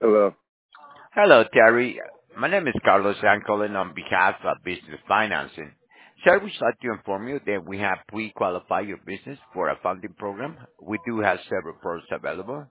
Hello. Hello, Terry. My name is Carlos. I'm calling on behalf of Business Financing. Sir, we would like to inform you that we have pre-qualified your business for a funding program. We do have several products available.